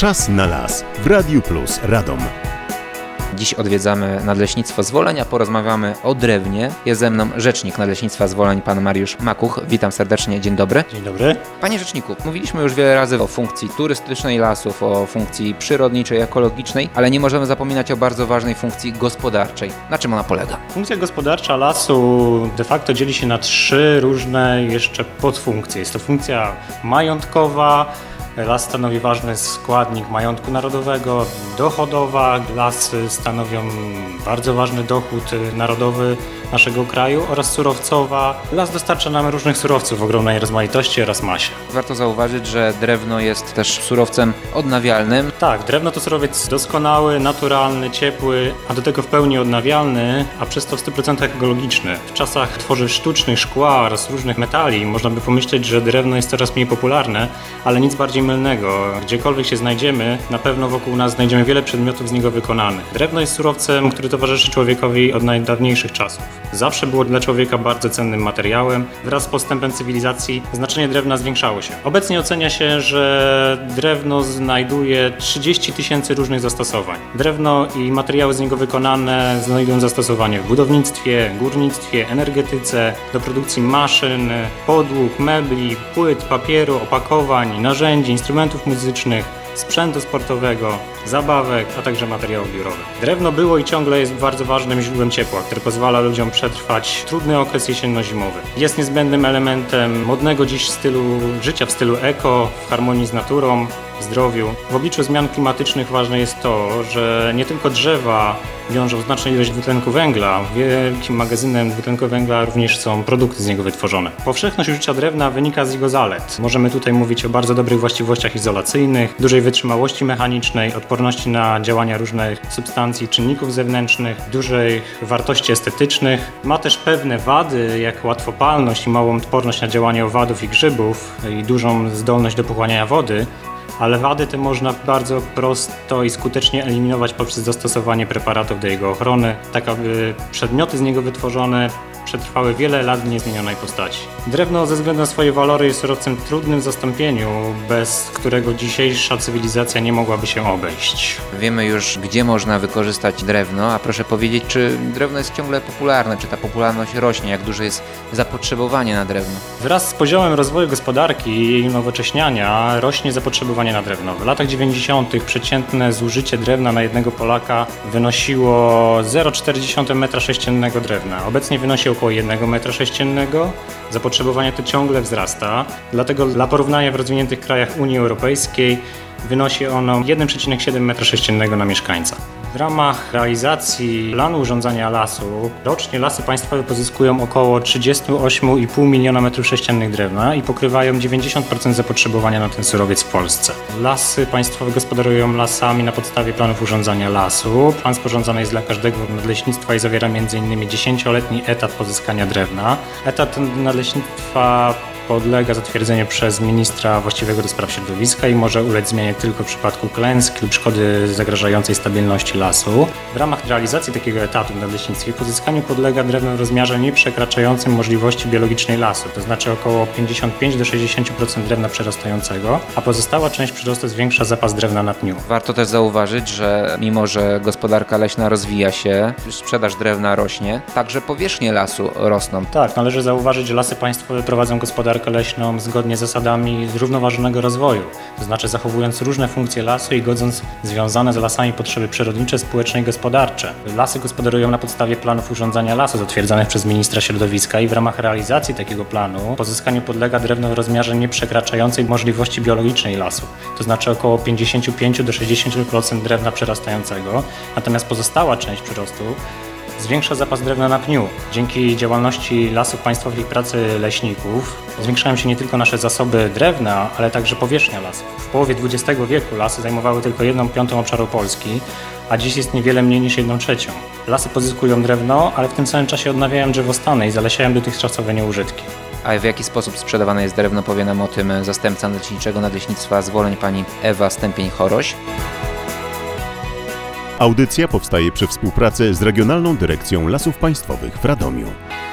Czas na las w Radiu Plus Radom. Dziś odwiedzamy Nadleśnictwo Zwoleń, a porozmawiamy o drewnie. Jest ze mną rzecznik Nadleśnictwa Zwoleń, pan Mariusz Makuch. Witam serdecznie, dzień dobry. Dzień dobry. Panie rzeczniku, mówiliśmy już wiele razy o funkcji turystycznej lasów, o funkcji przyrodniczej, ekologicznej, ale nie możemy zapominać o bardzo ważnej funkcji gospodarczej. Na czym ona polega? Funkcja gospodarcza lasu de facto dzieli się na 3 różne jeszcze podfunkcje. Jest to funkcja majątkowa. Las stanowi ważny składnik majątku narodowego, dochodowa. Lasy stanowią bardzo ważny dochód narodowy naszego kraju oraz surowcowa. Las dostarcza nam różnych surowców w ogromnej rozmaitości oraz masie. Warto zauważyć, że drewno jest też surowcem odnawialnym. Tak, drewno to surowiec doskonały, naturalny, ciepły, a do tego w pełni odnawialny, a przez to w 100% ekologiczny. W czasach tworzyw sztucznych, szkła oraz różnych metali można by pomyśleć, że drewno jest coraz mniej popularne, ale nic bardziej mylnego. Gdziekolwiek się znajdziemy, na pewno wokół nas znajdziemy wiele przedmiotów z niego wykonanych. Drewno jest surowcem, który towarzyszy człowiekowi od najdawniejszych czasów. Zawsze było dla człowieka bardzo cennym materiałem. Wraz z postępem cywilizacji znaczenie drewna zwiększało się. Obecnie ocenia się, że drewno znajduje 30 000 różnych zastosowań. Drewno i materiały z niego wykonane znajdują zastosowanie w budownictwie, górnictwie, energetyce, do produkcji maszyn, podłóg, mebli, płyt, papieru, opakowań, narzędzi, instrumentów muzycznych, sprzętu sportowego, zabawek, a także materiałów biurowych. Drewno było i ciągle jest bardzo ważnym źródłem ciepła, które pozwala ludziom przetrwać trudny okres jesienno-zimowy. Jest niezbędnym elementem modnego dziś życia w stylu eko, w harmonii z naturą, zdrowiu. W obliczu zmian klimatycznych ważne jest to, że nie tylko drzewa wiążą znaczną ilość dwutlenku węgla, wielkim magazynem dwutlenku węgla również są produkty z niego wytworzone. Powszechność użycia drewna wynika z jego zalet. Możemy tutaj mówić o bardzo dobrych właściwościach izolacyjnych, dużej wytrzymałości mechanicznej, odporności na działania różnych substancji, czynników zewnętrznych, dużej wartości estetycznych. Ma też pewne wady, jak łatwopalność i małą odporność na działanie owadów i grzybów i dużą zdolność do pochłaniania wody. Ale wady te można bardzo prosto i skutecznie eliminować poprzez zastosowanie preparatów do jego ochrony, tak aby przedmioty z niego wytworzone przetrwały wiele lat w niezmienionej postaci. Drewno ze względu na swoje walory jest surowcem trudnym w zastąpieniu, bez którego dzisiejsza cywilizacja nie mogłaby się obejść. Wiemy już, gdzie można wykorzystać drewno, a proszę powiedzieć, czy drewno jest ciągle popularne, czy ta popularność rośnie, jak duże jest zapotrzebowanie na drewno? Wraz z poziomem rozwoju gospodarki i jej unowocześniania rośnie zapotrzebowanie na drewno. W latach 90. przeciętne zużycie drewna na jednego Polaka wynosiło 0,4 m3 drewna. Obecnie wynosi około 1 m3. Zapotrzebowanie to ciągle wzrasta, dlatego dla porównania w rozwiniętych krajach Unii Europejskiej wynosi ono 1,7 m3 na mieszkańca. W ramach realizacji planu urządzania lasu rocznie Lasy Państwowe pozyskują około 38,5 miliona m3 drewna i pokrywają 90% zapotrzebowania na ten surowiec w Polsce. Lasy Państwowe gospodarują lasami na podstawie planów urządzania lasu. Plan sporządzany jest dla każdego nadleśnictwa i zawiera m.in. 10-letni etap pozyskania drewna. Etap nadleśnictwa podlega zatwierdzeniu przez ministra właściwego do spraw środowiska i może ulec zmianie tylko w przypadku klęsk lub szkody zagrażającej stabilności lasu. W ramach realizacji takiego etapu w nadleśnictwie pozyskaniu podlega drewno w rozmiarze nieprzekraczającym możliwości biologicznej lasu, to znaczy około 55-60% drewna przyrastającego, a pozostała część przyrostu zwiększa zapas drewna na pniu. Warto też zauważyć, że mimo że gospodarka leśna rozwija się, sprzedaż drewna rośnie, także powierzchnie lasu rosną. Tak, należy zauważyć, że Lasy Państwowe prowadzą gospodarkę leśną zgodnie z zasadami zrównoważonego rozwoju, to znaczy zachowując różne funkcje lasu i godząc związane z lasami potrzeby przyrodnicze, społeczne i gospodarcze. Lasy gospodarują na podstawie planów urządzania lasu zatwierdzanych przez ministra środowiska i w ramach realizacji takiego planu pozyskaniu podlega drewno w rozmiarze nieprzekraczającej możliwości biologicznej lasu, to znaczy około 55-60% drewna przyrastającego, natomiast pozostała część przyrostu zwiększa zapas drewna na pniu. Dzięki działalności Lasów Państwowych i pracy leśników zwiększają się nie tylko nasze zasoby drewna, ale także powierzchnia lasów. W połowie XX wieku lasy zajmowały tylko 1/5 obszaru Polski, a dziś jest niewiele mniej niż 1/3. Lasy pozyskują drewno, ale w tym samym czasie odnawiają drzewostany i zalesiają dotychczasowe nieużytki. A w jaki sposób sprzedawane jest drewno, powie nam o tym zastępca Nadleśniczego Nadleśnictwa Zwoleń, pani Ewa Stępień-Choroś. Audycja powstaje przy współpracy z Regionalną Dyrekcją Lasów Państwowych w Radomiu.